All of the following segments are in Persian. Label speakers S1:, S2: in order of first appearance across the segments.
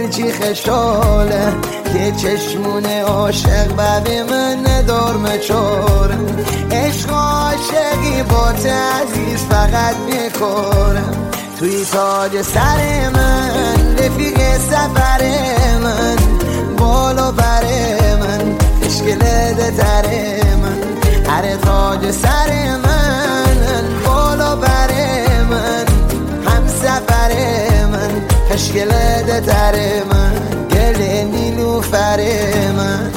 S1: جیخ شاله که چشمون عاشق ببی من ندارم چارم عشق عاشقی با عزیز فقط میکارم توی تاج سر من رفیق سفر من بالا بر من اشکلده تر من هر تاج سر من بالا بر من هم سفر من اشکلده تر من گل نیلوفر من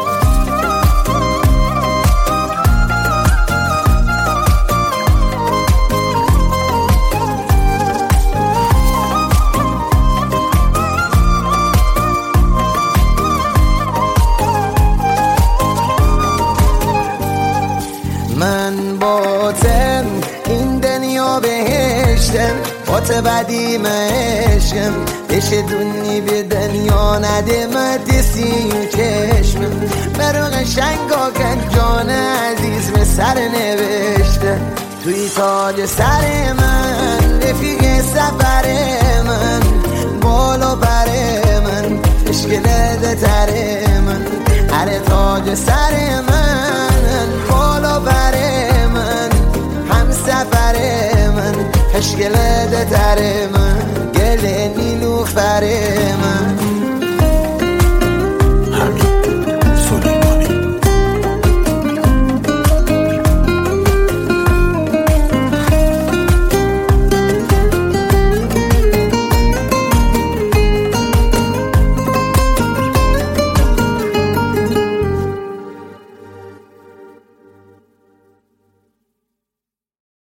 S1: من باتم این دنیا بهشتم بات بدیم عشقم بشدونی به دنیا نده مدسی و چشمم برو قشنگا کن جان عزیز به سر نوشته توی تاج سر من رفیق سفر من بالا بر من اشکلده تر من هر تاج سر من بالا بر من هم سفر من اشکلده تر من گل نیلوفر من